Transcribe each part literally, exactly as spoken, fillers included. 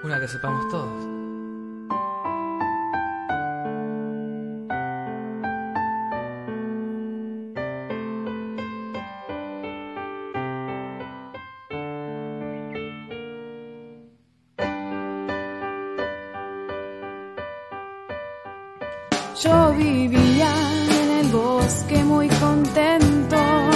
Una que sepamos todos. Yo vivía en el bosque muy contento,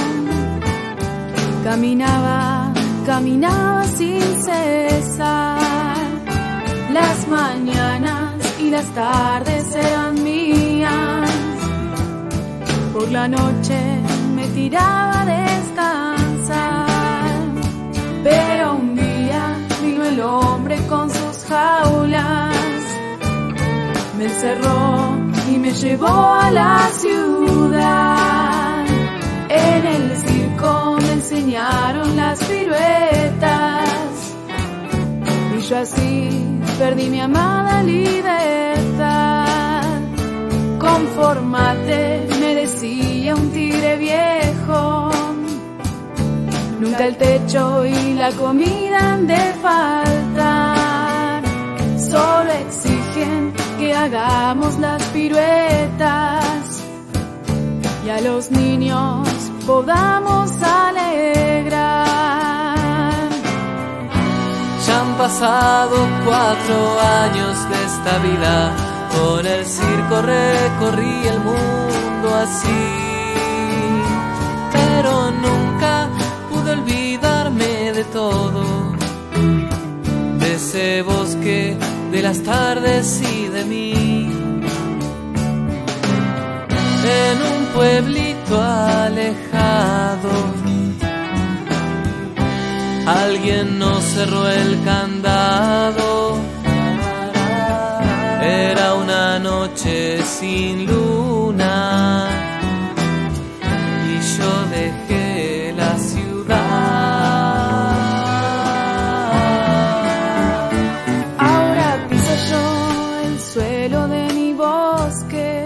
caminaba, caminaba sin cesar. Las mañanas y las tardes eran mías, por la noche me tiraba a descansar. Pero un día vino el hombre con sus jaulas, me encerró y me llevó a la ciudad. En el circo me enseñaron las piruetas y yo así perdí mi amada libertad. Conformate, me decía un tigre viejo, nunca el techo y la comida han de faltar. Solo exigen que hagamos las piruetas y a los niños podamos alegrar. Ya han pasado cuatro años de esta vida, con el circo recorrí el mundo así, pero nunca pude olvidarme de todo, de ese bosque, de las tardes y de mí. En un pueblito alejado, alguien nos cerró el candado. Era una noche sin luna y yo dejé la ciudad. Ahora piso yo el suelo de mi bosque,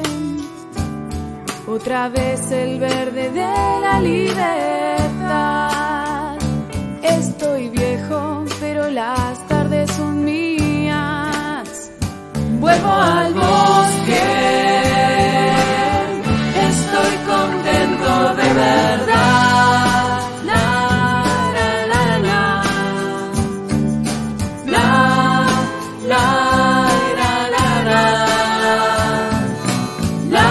otra vez el verde de la libertad. Estoy viejo, pero las tardes son mías. Vuelvo al bosque, estoy contento de verdad. La, la, la, la, la, la, la, la, la, la.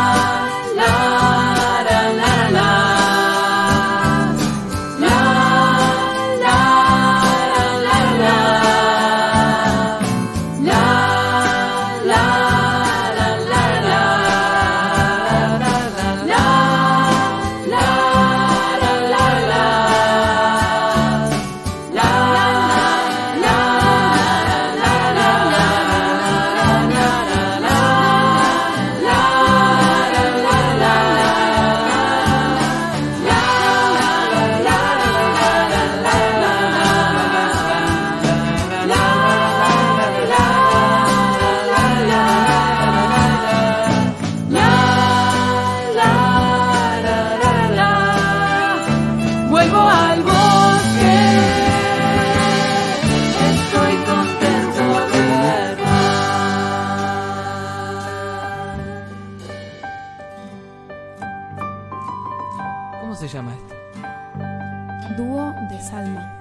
Vuelvo al bosque, estoy contento de verdad. ¿Cómo se llama esto? Dúo de Salma.